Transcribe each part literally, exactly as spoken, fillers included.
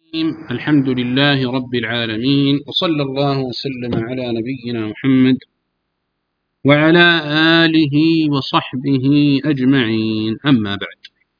الحمد لله رب العالمين، وصلى الله وسلم على نبينا محمد وعلى آله وصحبه أجمعين. أما بعد،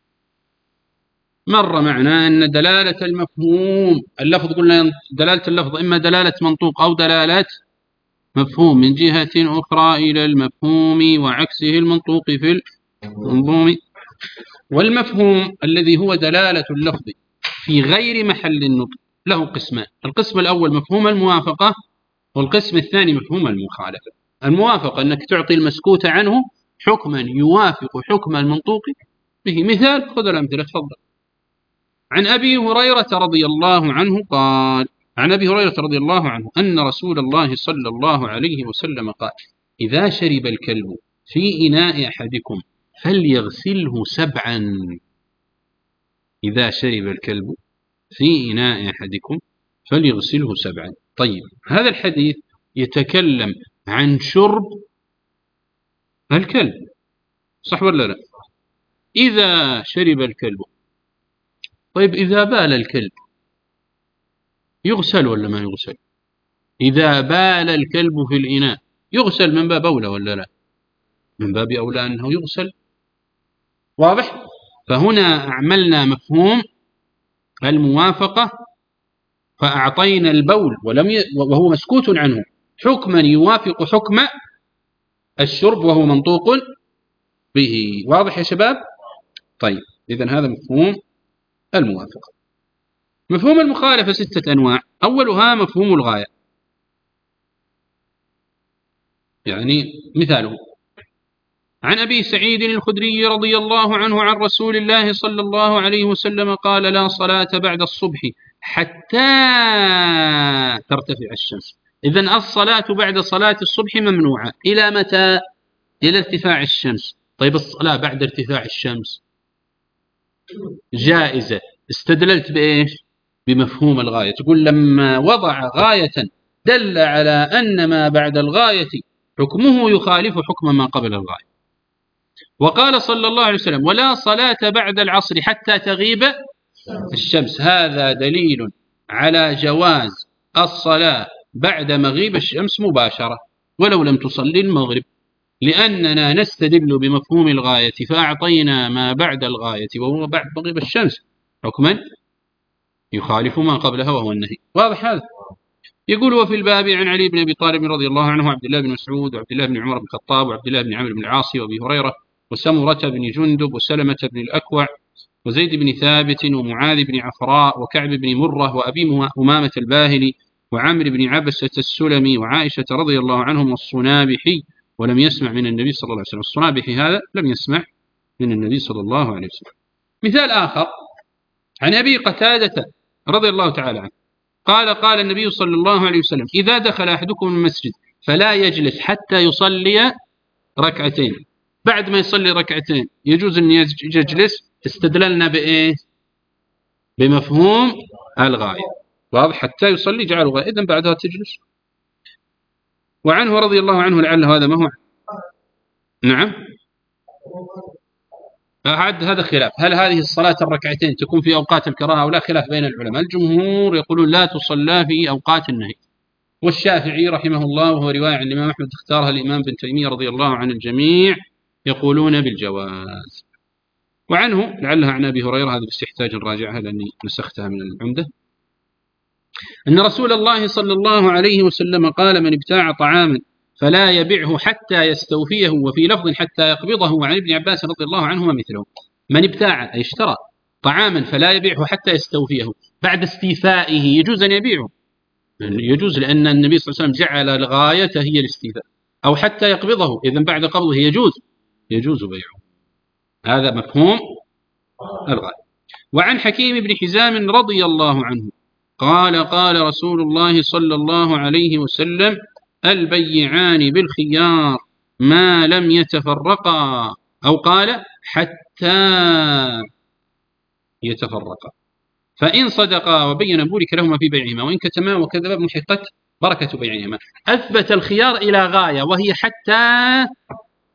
مر معنا أن دلالة المفهوم اللفظ، قلنا دلالة اللفظ إما دلالة منطوق أو دلالة مفهوم من جهة أخرى إلى المفهوم وعكسه المنطوق في المنظوم. والمفهوم الذي هو دلالة اللفظ في غير محل النطق له قسمان: القسم الأول مفهوم الموافقة، والقسم الثاني مفهوم المخالفة. الموافقة أنك تعطي المسكوت عنه حكما يوافق حكم المنطوق به. مثال، خذ الأمثلة تفضل. عن أبي هريرة رضي الله عنه قال عن أبي هريرة رضي الله عنه أن رسول الله صلى الله عليه وسلم قال: إذا شرب الكلب في إناء أحدكم فليغسله سبعا. إذا شرب الكلب في إناء أحدكم فليغسله سبعا. طيب، هذا الحديث يتكلم عن شرب الكلب، صح ولا لا؟ إذا شرب الكلب. طيب، إذا بال الكلب يغسل ولا ما يغسل؟ إذا بال الكلب في الإناء يغسل من باب أولى ولا لا؟ من باب أولى أنه يغسل. واضح؟ فهنا أعملنا مفهوم الموافقة، فأعطينا البول ولم ي... وهو مسكوت عنه حكما يوافق حكم الشرب وهو منطوق به. واضح يا شباب؟ طيب، إذن هذا مفهوم الموافقة. مفهوم المخالفة ستة أنواع. أولها مفهوم الغاية، يعني مثاله: عن أبي سعيد الخدري رضي الله عنه عن رسول الله صلى الله عليه وسلم قال: لا صلاة بعد الصبح حتى ترتفع الشمس. إذن الصلاة بعد صلاة الصبح ممنوعة إلى متى؟ إلى ارتفاع الشمس. طيب، الصلاة بعد ارتفاع الشمس جائزة. استدللت بإيش؟ بمفهوم الغاية. تقول لما وضع غاية دل على أن ما بعد الغاية حكمه يخالف حكم ما قبل الغاية. وقال صلى الله عليه وسلم: ولا صلاة بعد العصر حتى تغيب الشمس. هذا دليل على جواز الصلاة بعد مغيب الشمس مباشرة ولو لم تصلي المغرب، لأننا نستدل بمفهوم الغاية، فأعطينا ما بعد الغاية وهو بعد مغيب الشمس حكما يخالف ما قبلها وهو النهي. واضح هذا؟ يقول: وفي الباب عن علي بن أبي طالب رضي الله عنه وعبد الله بن مسعود وعبد الله بن عمر بن الخطاب وعبد الله بن عمرو بن العاص وأبي هريرة وسمرة بن جندب وسلمة بن الأكوع وزيد بن ثابت ومعاذ بن عفراء وكعب بن مرة وأبي أمامة الباهلي وعمرو بن عبسة السلمي وعائشة رضي الله عنهم والصنابحي، ولم يسمع من النبي صلى الله عليه وسلم. الصنابحي هذا لم يسمع من النبي صلى الله عليه وسلم. مثال آخر: عن أبي قتادة رضي الله تعالى عنه قال: قال النبي صلى الله عليه وسلم: إذا دخل أحدكم المسجد فلا يجلس حتى يصلي ركعتين. بعد ما يصلي ركعتين يجوز أن يجلس. استدللنا بإيه؟ بمفهوم الغاية. واضح؟ حتى يصلي جعله غاية، إذن بعدها تجلس. وعنه رضي الله عنه لعل هذا ما هو. نعم، هذا خلاف. هل هذه الصلاة الركعتين تكون في أوقات الكراهة أو لا؟ خلاف بين العلماء. الجمهور يقولون لا تصلى في أوقات النهي، والشافعي رحمه الله وهو رواية عن الإمام أحمد اختارها الإمام بن تيمية رضي الله عن الجميع يقولون بالجواز. وعنه لعلها عن أبي هريرة، هذا بس يحتاج نراجعها لأني نسختها من العمدة، أن رسول الله صلى الله عليه وسلم قال: من ابتاع طعاما فلا يبعه حتى يستوفيه، وفي لفظ حتى يقبضه. وعن ابن عباس رضي الله عنهما مثله. من ابتاع أي اشترى طعاما فلا يبيعه حتى يستوفيه، بعد استيفائه يجوز أن يبيعه، يجوز، لأن النبي صلى الله عليه وسلم جعل الغاية هي الاستيفاء. أو حتى يقبضه، إذن بعد قبضه يجوز يجوز بيعه. هذا مفهوم الغاية. وعن حكيم بن حزام رضي الله عنه قال: قال رسول الله صلى الله عليه وسلم: البيعان بالخيار ما لم يتفرقا، أو قال حتى يتفرقا، فإن صدقا وبين بورك لهما في بيعهما، وإن كتما وكذبا محقت بركة بيعهما. أثبت الخيار إلى غاية وهي حتى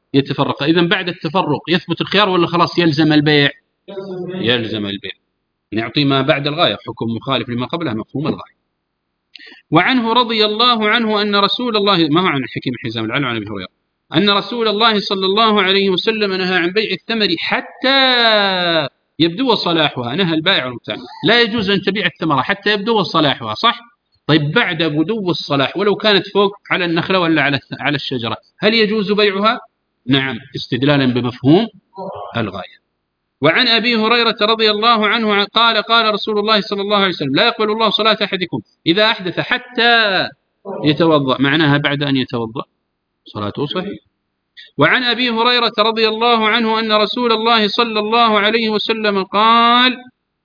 يتفرقا. إذن بعد التفرق يثبت الخيار ولا خلاص يلزم البيع؟ يلزم البيع. نعطي ما بعد الغاية حكم مخالف لما قبلها مفهوم الغاية. وعنه رضي الله عنه أن رسول الله، ما هو عن الحكيم حزام العلم عن أبي هريرة، أن رسول الله صلى الله عليه وسلم نهى عن بيع الثمر حتى يبدو صلاحها. نهى البائع والمبتاع، لا يجوز أن تبيع الثمرة حتى يبدو صلاحها، صح؟ طيب بعد بدو الصلاح ولو كانت فوق على النخلة ولا على على الشجرة، هل يجوز بيعها؟ نعم، استدلالا بمفهوم الغاية. وعن أبي هريرة رضي الله عنه قال قال رسول الله صلى الله عليه وسلم: لا يقبل الله صلاة أحدكم إذا أحدث حتى يتوضأ. معناها بعد أن يتوضأ صلاته صحيح. وعن أبي هريرة رضي الله عنه أن رسول الله صلى الله عليه وسلم قال: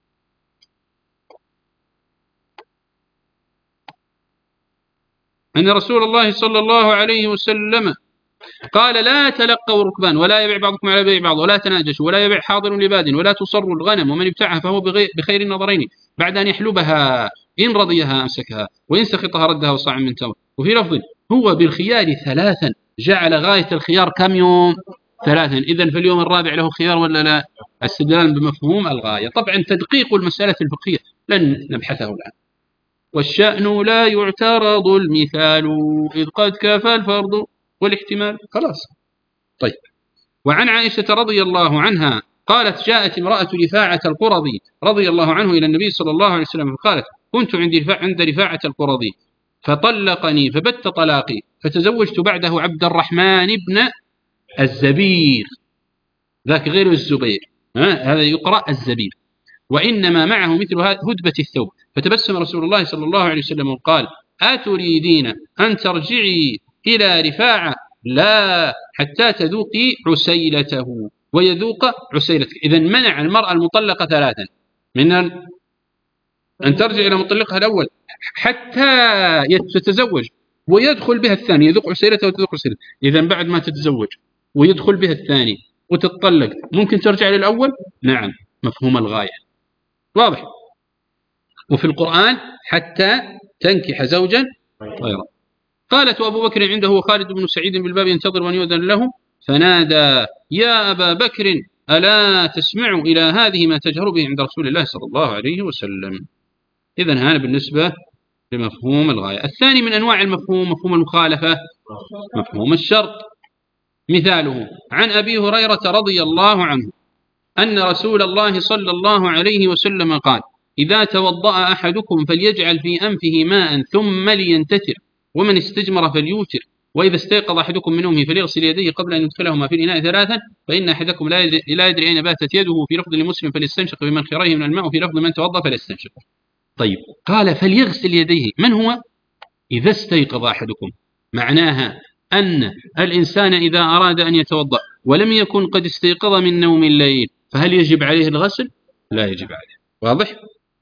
أن رسول الله صلى الله عليه وسلم قال: لا تلقوا ركبان ولا يبيع بعضكم على بيع بعض ولا تناجشوا ولا يبيع حاضر لباد ولا تصروا الغنم، ومن ابتاعها فهو بخير النظرين بعد أن يحلبها، إن رضيها أمسكها وإن سخطها ردها وصاع من تمر. وفي لفظ: هو بالخيار ثلاثا، جعل غاية الخيار كم يوم؟ ثلاثا. إذن في اليوم الرابع له خيار ولا لا؟ استدلال بمفهوم الغاية. طبعا تدقيق المسألة الفقهية لن نبحثه الآن. والشأن لا يعترض المثال إذ قد كفى الفرض والاحتمال. خلاص. طيب. وعن عائشة رضي الله عنها قالت: جاءت امرأة رفاعة القرظي رضي الله عنه إلى النبي صلى الله عليه وسلم فقالت: كنت عند رفاعة القرظي فطلقني فبت طلاقي، فتزوجت بعده عبد الرحمن بن الزبير، ذاك غير الزبير، هذا يقرأ الزبير، وإنما معه مثل هدبة الثوب. فتبسم رسول الله صلى الله عليه وسلم وقال: أتريدين أن ترجعي إلى رفاعة؟ لا، حتى تذوقي عسيلته ويذوق عسيلتك. إذن منع المرأة المطلقة ثلاثا: من أن ترجع إلى مطلقها الأول حتى تتزوج ويدخل بها الثاني، يذوق عسيلته وتذوق عسيلته. إذن بعد ما تتزوج ويدخل بها الثاني وتتطلق ممكن ترجع للأول؟ نعم، مفهوم الغاية واضح. وفي القرآن: حتى تنكح زوجا غيره. قالت: وأبو بكر عنده خالد بن سعيد بالباب ينتظر وأن يؤذن له، فنادى: يا أبا بكر ألا تسمع إلى هذه ما تجهر به عند رسول الله صلى الله عليه وسلم. إذن هذا بالنسبة لمفهوم الغاية. الثاني من أنواع المفهوم مفهوم المخالفة، مفهوم الشرط. مثاله: عن أبي هريرة رضي الله عنه أن رسول الله صلى الله عليه وسلم قال: إذا توضأ أحدكم فليجعل في أنفه ماء ثم لينتثر، ومن استجمر فليوتر، وإذا استيقظ أحدكم من نومه فليغسل يديه قبل أن يدخلهما في الإناء ثلاثا، فإن أحدكم لا يدري, لا يدري أين باتت يده. في لفظ لمسلم: فليستنشق بمنخريه من الماء. وفي لفظ: من توضأ فليستنشق. طيب، قال فليغسل يديه، من هو؟ إذا استيقظ أحدكم، معناها أن الإنسان إذا أراد أن يتوضأ ولم يكن قد استيقظ من نوم الليل فهل يجب عليه الغسل؟ لا يجب عليه. واضح؟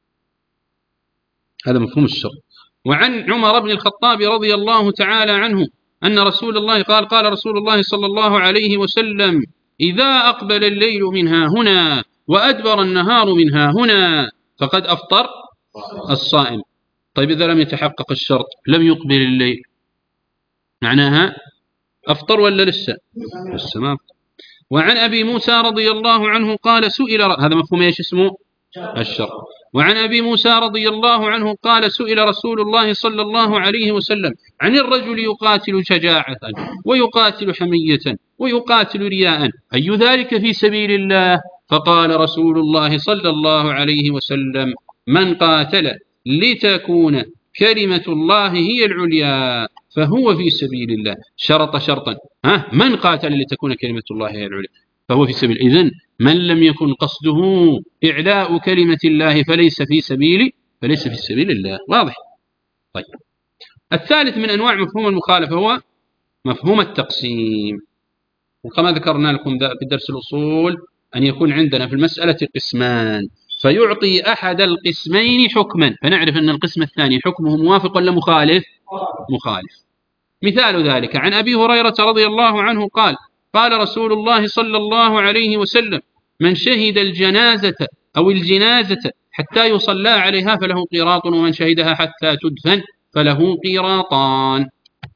هذا مفهوم الشرط. وعن عمر بن الخطاب رضي الله تعالى عنه أن رسول الله قال: قال رسول الله صلى الله عليه وسلم: إذا أقبل الليل منها هنا وأدبر النهار منها هنا فقد أفطر الصائم. طيب، إذا لم يتحقق الشرط، لم يقبل الليل، معناها أفطر ولا لسه؟ لسه ما أفطر. وعن أبي موسى رضي الله عنه قال: سئل، هذا مفهوم ايش اسمه؟ الشرط. وعن أبي موسى رضي الله عنه قال: سئل رسول الله صلى الله عليه وسلم عن الرجل يقاتل شجاعة ويقاتل حمية ويقاتل رياء، أي ذلك في سبيل الله؟ فقال رسول الله صلى الله عليه وسلم: من قاتل لتكون كلمة الله هي العليا فهو في سبيل الله. شرط شرطا: ها، من قاتل لتكون كلمة الله هي العليا فهو في سبيل. إذن من لم يكن قصده إعلاء كلمة الله فليس في سبيل فليس في سبيل الله. واضح؟ طيب. الثالث من أنواع مفهوم المخالفة هو مفهوم التقسيم. وكما ذكرنا لكم في درس الأصول أن يكون عندنا في المسألة قسمان، فيعطي أحد القسمين حكما، فنعرف أن القسم الثاني حكمه موافق ولا مخالف؟ مخالف. مثال ذلك: عن أبي هريرة رضي الله عنه قال: قال رسول الله صلى الله عليه وسلم: من شهد الجنازة أو الجنازة حتى يصلى عليها فله قيراط، ومن شهدها حتى تدفن فله قيراطان.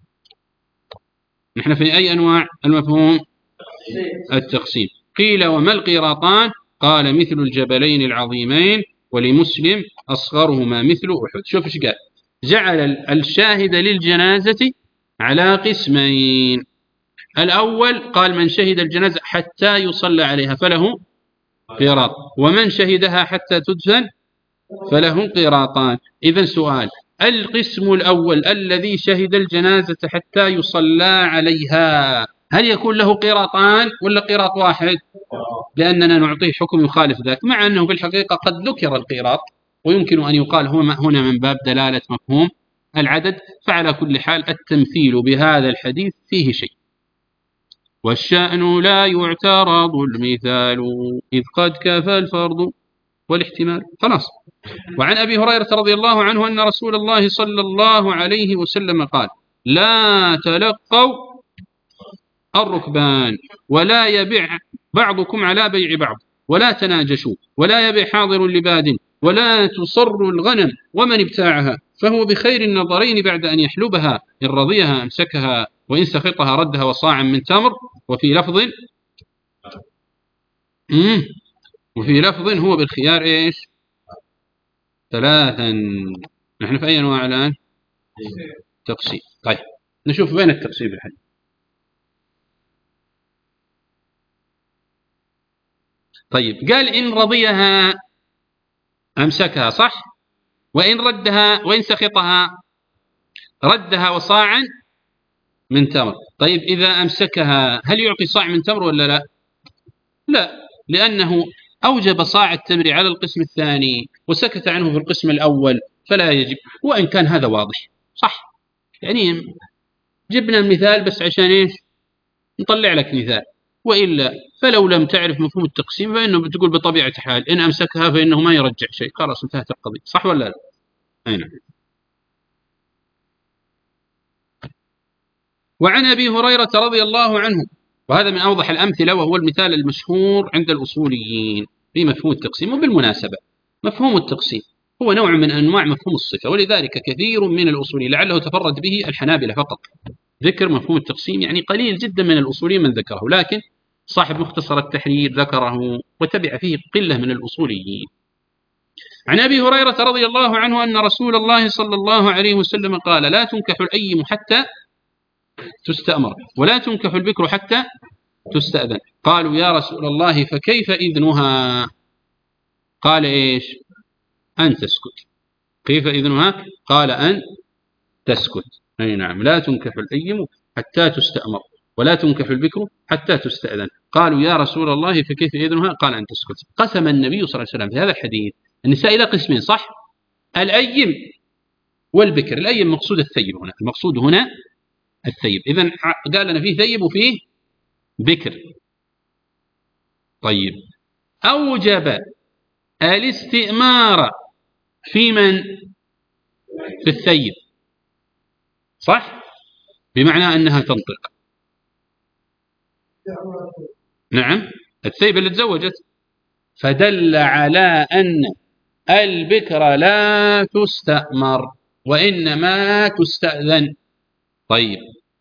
نحن في أي أنواع المفهوم؟ التقسيم. قيل: وما القيراطان؟ قال: مثل الجبلين العظيمين ولمسلم أصغرهما مثل أحد. شوف إيش قال: جعل الشاهد للجنازة على قسمين. الأول قال: من شهد الجنازة حتى يصلى عليها فله قيراط، ومن شهدها حتى تدفن فله قيراطان. إذن سؤال: القسم الأول الذي شهد الجنازة حتى يصلى عليها هل يكون له قيراطان ولا قيراط واحد؟ لأننا نعطيه حكم يخالف ذاك، مع أنه في الحقيقة قد ذكر القيراط، ويمكن أن يقال هنا من باب دلالة مفهوم العدد. فعلى كل حال التمثيل بهذا الحديث فيه شيء. والشأن لا يعترض المثال إذ قد كفى الفرض والاحتمال. خلاص. وعن أبي هريرة رضي الله عنه أن رسول الله صلى الله عليه وسلم قال: لا تلقوا الركبان ولا يبيع بعضكم على بيع بعض ولا تناجشوا ولا يبيع حاضر لباد ولا تصروا الغنم، ومن ابتاعها فهو بخير النظرين بعد أن يحلبها، إن رضيها أمسكها وإن سخطها ردها وصاعا من تمر. وفي لفظ مم. وفي لفظ هو بالخيار إيش؟ ثلاثا. نحن في أي أنواع الآن؟ تقسيم. طيب نشوف بين التقسيم الحين. طيب قال: إن رضيها أمسكها، صح؟ وإن ردها وإن سخطها ردها وصاعا من تمر. طيب إذا أمسكها هل يعطي صاع من تمر ولا لا؟ لا، لأنه أوجب صاع التمر على القسم الثاني وسكت عنه في القسم الأول، فلا يجب. وإن كان هذا واضح صح، يعني جبنا المثال بس عشان إيش؟ نطلع لك مثال. وإلا فلو لم تعرف مفهوم التقسيم فإنه بتقول بطبيعة الحال إن أمسكها فإنه ما يرجع شيء، خلاص انتهت القضية. صح ولا لا؟ أي نعم. وعن أبي هريرة رضي الله عنه، وهذا من أوضح الأمثلة وهو المثال المشهور عند الأصوليين في مفهوم التقسيم. وبالمناسبة مفهوم التقسيم هو نوع من أنواع مفهوم الصفة، ولذلك كثير من الأصوليين لعله تفرد به الحنابلة فقط ذكر مفهوم التقسيم، يعني قليل جدا من الأصوليين من ذكره، لكن صاحب مختصر التحرير ذكره وتبع فيه قلة من الأصوليين. عن أبي هريرة رضي الله عنه أن رسول الله صلى الله عليه وسلم قال: لا تنكح الأيم حتى تستأمر ولا تنكح البكر حتى تستأذن. قالوا: يا رسول الله فكيف إذنها؟ قال: إيش؟ أن تسكت. كيف إذنها؟ قال: أن تسكت. أي نعم. لا تنكح الأيم حتى تستأمر ولا تنكح البكر حتى تستأذن. قالوا: يا رسول الله فكيف إذنها؟ قال: أن تسكت. قسم النبي صلى الله عليه وسلم في هذا الحديث النساء إلى قسمين، صح؟ الأيم والبكر. الأيم مقصود الثيب هنا، المقصود هنا الثيب. إذن قال لنا فيه ثيب وفيه بكر. طيب أوجب الاستئمار في من؟ في الثيب، صح؟ بمعنى أنها تنطق. نعم، الثيب اللي تزوجت. فدل على أن البكر لا تستأمر وإنما تستأذن. طيب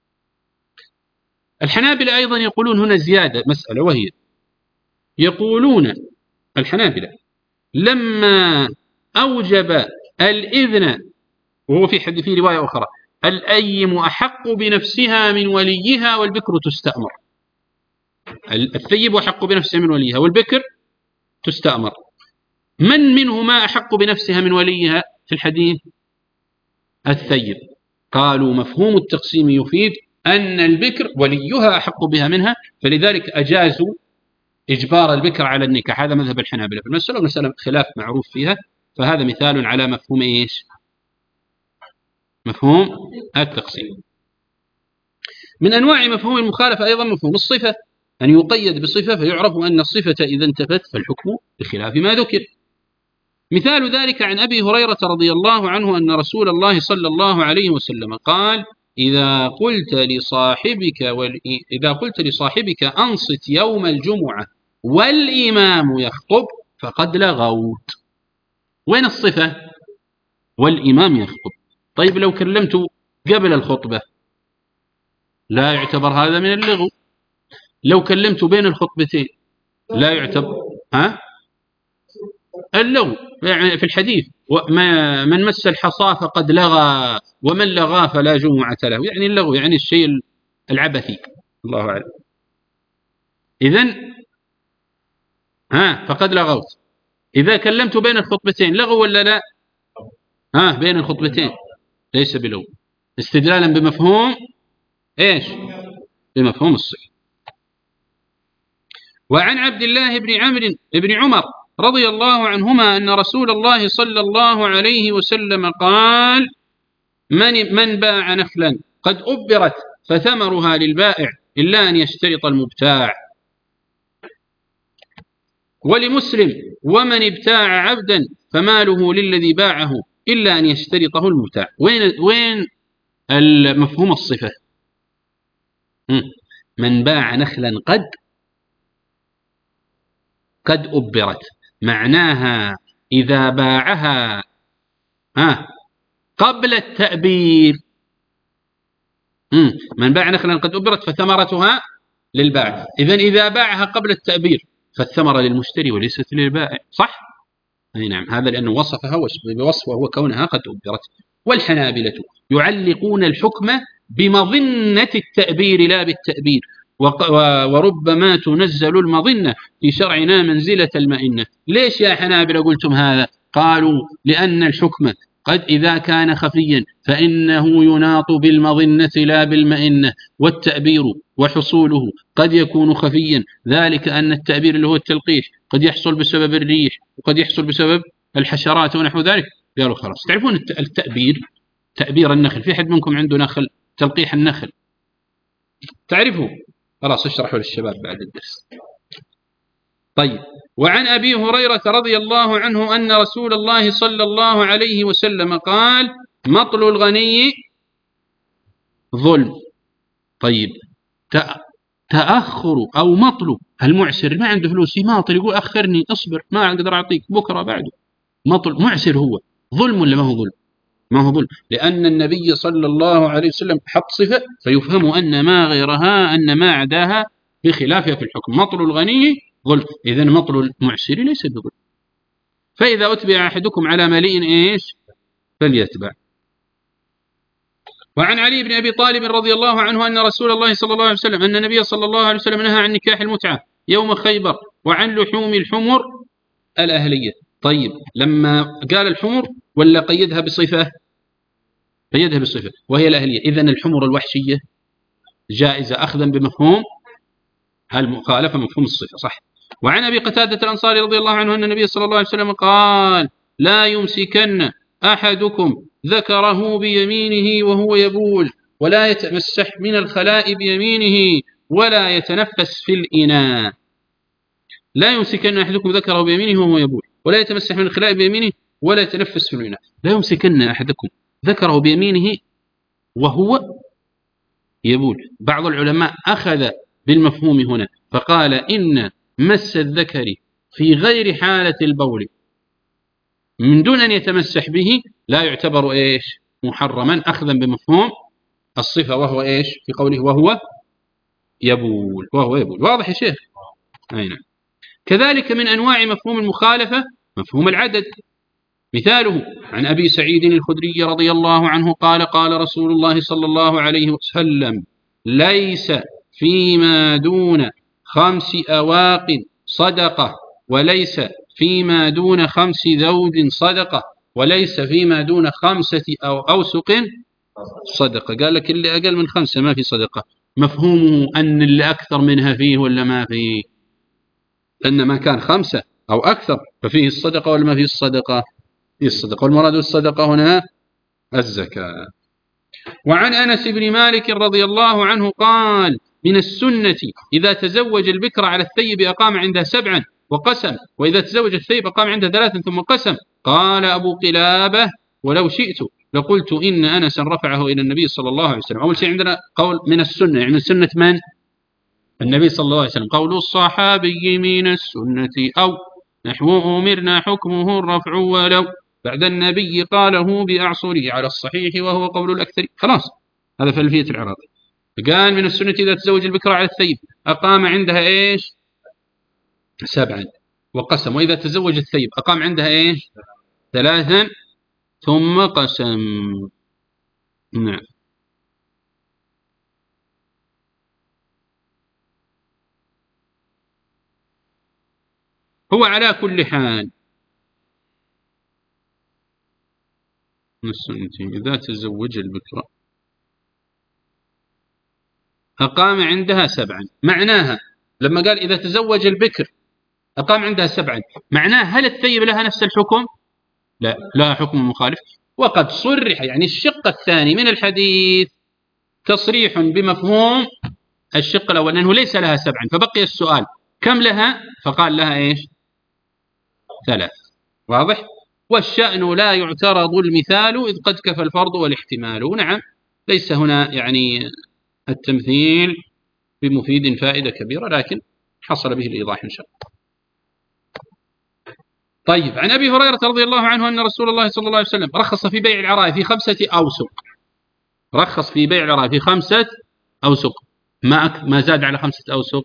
الحنابلة أيضا يقولون هنا زيادة مسألة، وهي يقولون الحنابلة لما أوجب الإذن، وهو في حد في رواية أخرى: الأيم أحق بنفسها من وليها والبكر تستأمر. الثيب أحق بنفسها من وليها والبكر تستأمر. من منهما أحق بنفسها من وليها في الحديث؟ الثيب. قالوا مفهوم التقسيم يفيد أن البكر وليها أحق بها منها، فلذلك أجازوا إجبار البكر على النكاح. هذا مذهب الحنابلة في المسألة، مسألة خلاف معروف فيها، فهذا مثال على مفهوم إيش؟ مفهوم التقسيم. من أنواع مفهوم المخالفة أيضا مفهوم الصفة، أن يقيد بصفة فيعرف أن الصفة إذا انتفت فالحكم بخلاف ما ذكر. مثال ذلك عن أبي هريرة رضي الله عنه أن رسول الله صلى الله عليه وسلم قال: إذا قلت لصاحبك وال... إذا قلت لصاحبك أنصت يوم الجمعة والإمام يخطب فقد لغوت. وين الصفة؟ والإمام يخطب. طيب لو كلمت قبل الخطبة لا يعتبر هذا من اللغو. لو كلمت بين الخطبتين لا يعتبر. ها؟ اللغو يعني في الحديث من مس الحصى فقد لغى ومن لغى فلا جمعة له، يعني اللغو يعني الشيء العبثي. الله أعلم. إذن ها فقد لغوت. إذا كلمت بين الخطبتين لغو ولا لا؟ ها بين الخطبتين ليس بلغو، استدلالا بمفهوم إيش؟ بمفهوم الصفة. وعن عبد الله بن عمرو بن عمر رضي الله عنهما أن رسول الله صلى الله عليه وسلم قال: من من باع نخلا قد أبرت فثمرها للبائع إلا أن يشترط المبتاع. ولمسلم: ومن ابتاع عبدا فماله للذي باعه إلا أن يشترطه المبتاع. وين وين المفهوم الصفة؟ من باع نخلا قد قد أبرت، معناها إذا باعها آه قبل التأبير. من باع نخلا قد أبرت فثمرتها للبائع. إذن إذا باعها قبل التأبير فالثمرة للمشتري وليست للبائع، صح؟ أي نعم، هذا لأنه وصفها بوصف وهو كونها قد أبرت. والحنابلة يعلقون الحكم بمظنة التأبير لا بالتأبير، وربما تنزل المظنة في شرعنا منزلة المئنة. ليش يا حنابلة قلتم هذا؟ قالوا: لأن الحكم قد إذا كان خفيا فإنه يناط بالمظنة لا بالمئنة، والتأبير وحصوله قد يكون خفيا، ذلك أن التأبير اللي هو التلقيح قد يحصل بسبب الريح وقد يحصل بسبب الحشرات ونحو ذلك. قالوا خلاص، تعرفون التأبير، تأبير النخل، في حد منكم عنده نخل؟ تلقيح النخل تعرفوا؟ خلاص اشرحوا للشباب بعد الدرس. طيب. وعن أبي هريرة رضي الله عنه أن رسول الله صلى الله عليه وسلم قال: مطل الغني ظلم. طيب، تأخر أو مطل المعسر، ما عنده فلوس يماطل يقول أخرني، أصبر ما أقدر أعطيك بكرة بعده. مطل معسر هو ظلم ولا ما هو ظلم؟ ما هو ظلم، لأن النبي صلى الله عليه وسلم حط صفة فيفهم أن ما غيرها أن ما عداها بخلافها في الحكم. مطل الغني ظلم، إذن مطل المعسر ليس بظلم. فإذا أتبع أحدكم على مليء إيش فليتبع. وعن علي بن أبي طالب رضي الله عنه أن رسول الله صلى الله عليه وسلم أن النبي صلى الله عليه وسلم نهى عن نكاح المتعة يوم خيبر وعن لحوم الحمر الأهلية. طيب، لما قال الحمر ولا قيدها بصفة؟ قيدها بصفة وهي الأهلية. إذن الحمر الوحشية جائزة أخذا بمفهوم المخالفة مفهوم الصفة، صح. وعن أبي قتادة الأنصاري رضي الله عنه أن النبي صلى الله عليه وسلم قال: لا يمسكن أحدكم ذكره بيمينه وهو يبول، ولا يتمسح من الخلاء بيمينه، ولا يتنفس في الإناء. لا يمسكن أحدكم ذكره بيمينه وهو يبول، ولا يتمسح من الخلاء بيمينه، ولا يتنفس في الإناء. لا يمسكن أحدكم ذكره بيمينه وهو يبول. بعض العلماء أخذ بالمفهوم هنا فقال: إن مس الذكر في غير حالة البول من دون أن يتمسح به لا يعتبر إيش محرما، أخذا بمفهوم الصفة، وهو إيش في قوله وهو يبول، وهو يبول. واضح يا شيخ؟ أي نعم. كذلك من أنواع مفهوم المخالفة مفهوم العدد. مثاله: عن أبي سعيد الخدري رضي الله عنه قال: قال رسول الله صلى الله عليه وسلم: ليس فيما دون خمس أواق صدقة، وليس فيما دون خمس ذود صدقة، وليس فيما دون خمسة أو أوسق صدقة. قال لك اللي أقل من خمسة ما في صدقة. مفهومه أن اللي أكثر منها فيه ولا ما فيه؟ أن ما كان خمسة أو أكثر ففيه الصدقة ولا ما فيه الصدقة؟ فيه الصدقة، والمراد بالصدقة هنا الزكاة. وعن أنس بن مالك رضي الله عنه قال: من السنة إذا تزوج البكر على الثيب أقام عندها سبعا وقسم، وإذا تزوج الثيب أقام عندها ثلاثا ثم قسم. قال أبو قلابة: ولو شئت لقلت إن أنسا رفعه إلى النبي صلى الله عليه وسلم. أول شيء عندنا قول من السنة، يعني من سنة من؟ النبي صلى الله عليه وسلم. قول الصحابي من السنة أو نحو أمرنا حكمه الرفع ولو بعد النبي قاله بأعصره على الصحيح وهو قول الأكثر. خلاص، هذا فلفية العراقي. قال: من السنة إذا تزوج البكر على الثيب أقام عندها إيش سبعا، وقسم. وإذا تزوج الثيب أقام عندها إيش؟ ثلاثا ثم قسم. نعم. هو على كل حال إذا تزوج البكرة أقام عندها سبعا، معناها لما قال إذا تزوج البكر أقام عندها سبعا، معناه هل الثيب لها نفس الحكم؟ لا، لا حكم مخالف. وقد صرح، يعني الشق الثاني من الحديث تصريح بمفهوم الشق الأول أنه ليس لها سبعا، فبقي السؤال كم لها؟ فقال لها إيش؟ ثلاث. واضح؟ والشأن لا يعترض المثال إذ قد كفى الفرض والاحتمال. نعم، ليس هنا يعني التمثيل بمفيد فائدة كبيرة، لكن حصل به الإيضاح إن شاء الله. طيب، عن أبي هريرة رضي الله عنه أن رسول الله صلى الله عليه وسلم رخص في بيع العراء في خمسة أوسق. رخص في بيع العراء في خمسة أوسق، ما أك... ما زاد على خمسة أوسق.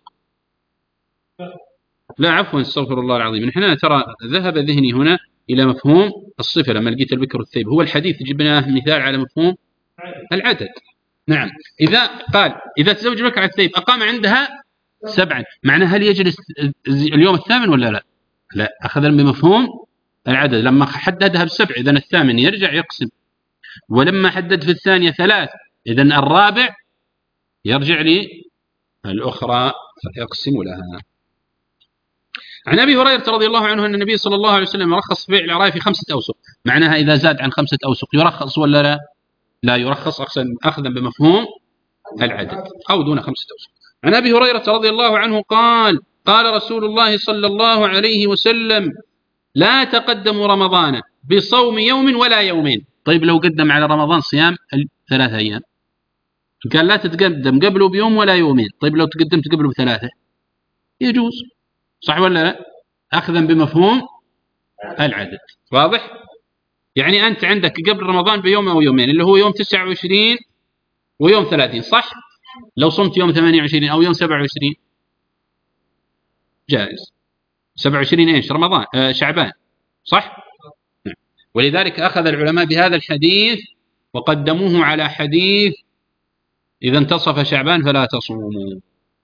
لا عفوا، استغفر الله العظيم. نحن ترى ذهب ذهني هنا إلى مفهوم الصفة لما لقيت البكر والثيب. هو الحديث جبناه مثال على مفهوم العدد. نعم، إذا قال إذا تزوج البكر على الثيب أقام عندها سبعا، معناه هل يجلس اليوم الثامن ولا لا؟ لا، أخذ بمفهوم العدد. لما حددها بسبع إذا الثامن يرجع يقسم، ولما حدد في الثانية ثلاث إذا الرابع يرجع للأخرى فيقسم لها. عن أبي هريرة رضي الله عنه أن النبي صلى الله عليه وسلم رخص في بيع العراء في خمسة أوسق، معناها إذا زاد عن خمسة أوسق يرخص ولا لا؟ لا يرخص، أخذا بمفهوم العدد، أو دون خمسة أوسق. عن أبي هريرة رضي الله عنه قال قال رسول الله صلى الله عليه وسلم لا تقدموا رمضان بصوم يوم ولا يومين. طيب لو قدم على رمضان صيام ثلاثة أيام، قال لا تتقدم قبله بيوم ولا يومين. طيب لو تقدمت قبله بثلاثة يجوز، صح ولا لا؟ أخذا بمفهوم العدد. واضح؟ يعني أنت عندك قبل رمضان بيوم أو يومين اللي هو يوم تسعة وعشرين ويوم ثلاثين، صح؟ لو صمت يوم ثمانية وعشرين أو يوم سبعة وعشرين جائز. سبعة وعشرين إيش؟ رمضان آه شعبان، صح؟ ولذلك أخذ العلماء بهذا الحديث وقدموه على حديث إذا انتصف شعبان فلا تصوموا.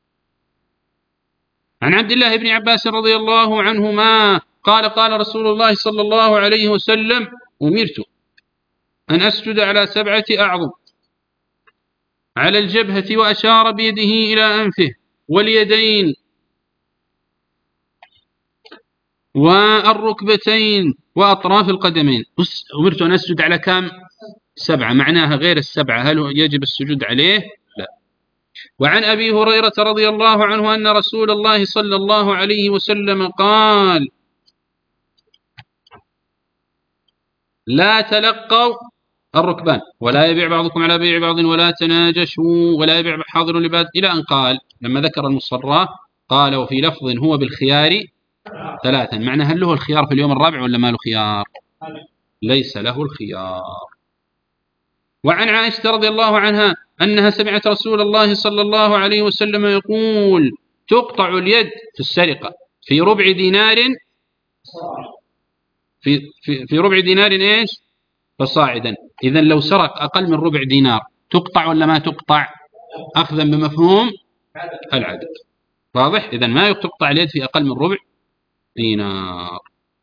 عن عبد الله بن عباس رضي الله عنهما قال قال رسول الله صلى الله عليه وسلم أمرت أن أسجد على سبعة أعظم، على الجبهة وأشار بيده إلى أنفه واليدين والركبتين وأطراف القدمين. أمرت أن أسجد على كم؟ سبعة، معناها غير السبعة هل يجب السجود عليه؟ لا. وعن أبي هريرة رضي الله عنه أن رسول الله صلى الله عليه وسلم قال لا تلقوا الركبان ولا يبيع بعضكم على بيع بعض ولا تناجشوا ولا يبيع حاضر لباد، إلى أن قال لما ذكر المصرى قال وفي لفظ هو بالخيار ثلاثا، معنى هل له الخيار في اليوم الرابع ولا ما له خيار؟ ليس له الخيار. وعن عائشة رضي الله عنها أنها سمعت رسول الله صلى الله عليه وسلم يقول تقطع اليد في السرقة في ربع دينار في, في, في ربع دينار إيش؟ فصاعدا. إذا لو سرق أقل من ربع دينار تقطع ولا ما تقطع؟ أخذا بمفهوم العدد. واضح؟ إذا ما تقطع اليد في أقل من ربع دينار.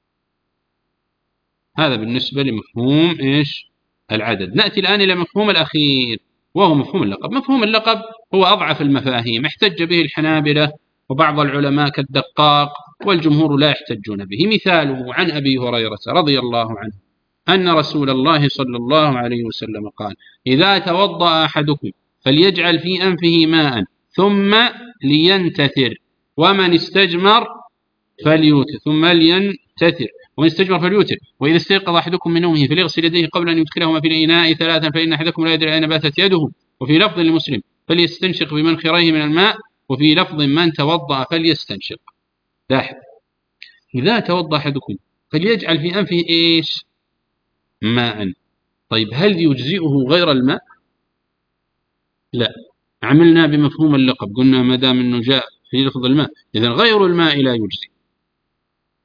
هذا بالنسبة لمفهوم إيش؟ العدد. نأتي الآن إلى مفهوم الأخير وهو مفهوم اللقب. مفهوم اللقب هو أضعف المفاهيم، احتج به الحنابلة وبعض العلماء كالدقاق، والجمهور لا يحتجون به. مثاله عن أبي هريرة رضي الله عنه أن رسول الله صلى الله عليه وسلم قال إذا توضأ أحدكم فليجعل في أنفه ماء ثم لينتثر، ومن استجمر فليوتر ثم لينتثر ومن استجمر فليوتر، وإذا استيقظ أحدكم من نومه فليغسل يديه قبل أن يدخلهما في الإناء ثلاثا فإن أحدكم لا يدري أين باتت يده. وفي لفظ لمسلم فليستنشق بمنخريه من الماء، وفي لفظ من توضأ فليستنشق. لاحظ، إذا توضأ أحدكم فليجعل في أنفه إيش؟ ماء. طيب هل يجزئه غير الماء؟ لا، عملنا بمفهوم اللقب، قلنا ما دام أنه جاء في لفظ الماء إذن غير الماء لا يجزي.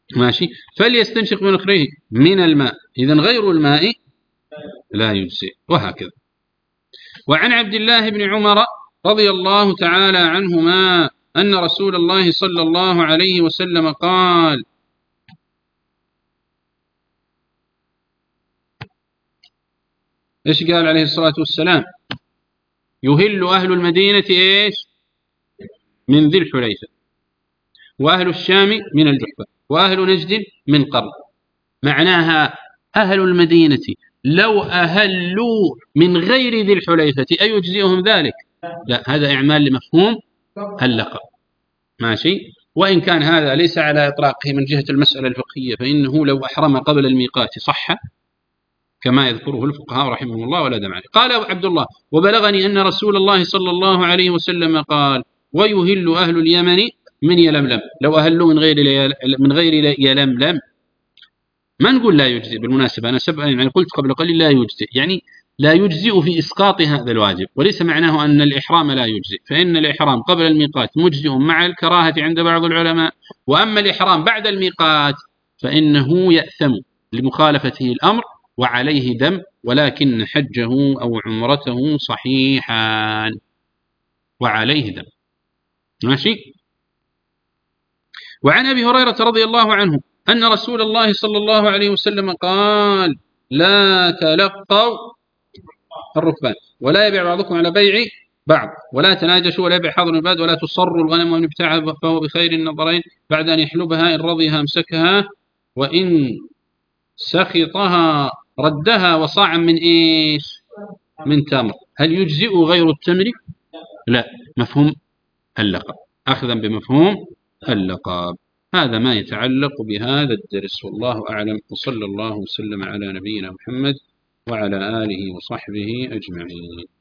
ماشي. فليستنشق بمنخره من الماء، إذا غير الماء لا يجزئ، وهكذا. وعن عبد الله بن عمر رضي الله تعالى عنهما أن رسول الله صلى الله عليه وسلم قال: إيش قال عليه الصلاة والسلام؟ يهل أهل المدينة إيش؟ من ذي الحليفة، وأهل الشام من الجحفة، وأهل نجد من قرن. معناها أهل المدينة لو أهلوا من غير ذي الحليفة أيجزئهم ذلك؟ لا، هذا إعمال لمفهوم اللقب. ماشي. وإن كان هذا ليس على إطلاقه من جهة المسألة الفقهية، فإنه لو أحرم قبل الميقات صح كما يذكره الفقهاء رحمهم الله ولا دم عليه. قال عبد الله: وبلغني أن رسول الله صلى الله عليه وسلم قال: ويهل أهل اليمن من يلملم. لو أهلوا من غير من غير يلملم، ما نقول لا يجزئ. بالمناسبة أنا سبق يعني قلت قبل قليل لا يجزئ، يعني لا يجزئ في إسقاط هذا الواجب، وليس معناه أن الإحرام لا يجزئ، فإن الإحرام قبل الميقات مجزئ مع الكراهة عند بعض العلماء، وأما الإحرام بعد الميقات فإنه يأثم لمخالفته الأمر وعليه دم، ولكن حجه أو عمرته صحيحان وعليه دم. ماشي. وعن أبي هريرة رضي الله عنه أن رسول الله صلى الله عليه وسلم قال: لا تلقوا الركبان، ولا يبيع بعضكم على بيع بعض، ولا تناجشوا، ولا يبيع حاضر الباد، ولا تصروا الغنم، ومن ابتاعها فهو بخير النظرين بعد أن يحلبها، إن رضيها امسكها، وإن سخطها ردها، وصاعا من إيش؟ من تمر. هل يجزئ غير التمر؟ لا، مفهوم اللقب، أخذا بمفهوم اللقب. هذا ما يتعلق بهذا الدرس، والله أعلم، وصلى الله وسلم على نبينا محمد وعلى آله وصحبه أجمعين.